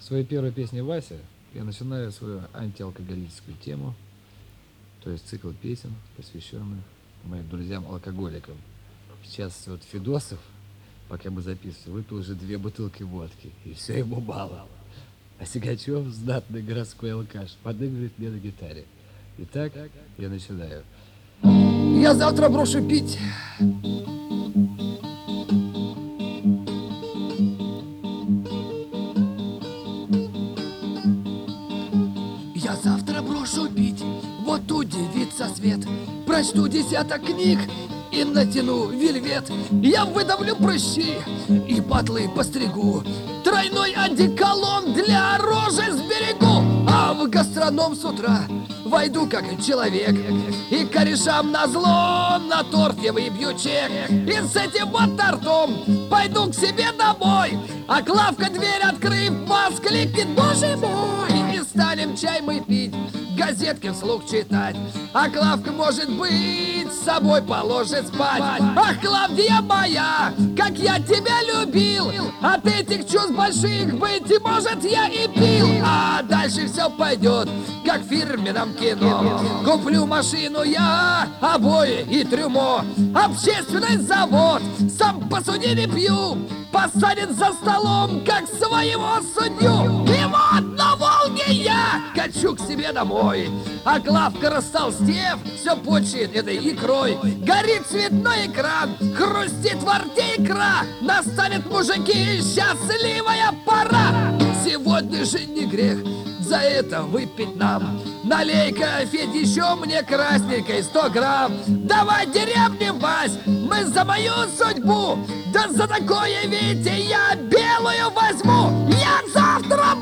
своей первой песне «Вася» я начинаю свою антиалкоголическую тему, то есть цикл песен, посвященных моим друзьям-алкоголикам. Сейчас вот Федосов, пока мы записывали, выпил уже 2 бутылки водки, и все ему мало. А Сигачев, знатный городской алкаш, подыгрывает мне на гитаре. Итак, я начинаю. Я завтра брошу пить. Я завтра брошу пить, вот удивится свет. Прочту 10 книг и натяну вельвет. Я выдавлю прыщи и патлы постригу. Тройной одеколон для рожи сберегу. А в гастроном с утра войду как человек и корешам назло на торт я выбью чек. И с этим вот тортом пойду к себе домой. А Клавка, дверь открыв, воскликнет: боже мой! И станем чай мы пить, газетки вслух читать. А Клавка, может быть, с собой положит спать. Ах, Клавдия моя, как я тебя любил! От этих чувств больших, быть может, я и пил. А дальше все пойдет, как в фирменном кино. Куплю машину я, обои и трюмо. Общественный завод, сам посуди не пью. Посадит за столом, как своего судью. И вот на Волге я качу к себе домой. А Клавка, растолстев, все почет этой икрой. Горит цветной экран, хрустит во рте икра. Настанет, мужики, счастливая пора. Сегодня же не грех за это выпить нам. Налей-ка, Федь, еще мне красненькой 100 грамм. Давай деревни, Вась, мы за мою судьбу. Да за такое, Витя, я белую возьму. Я завтра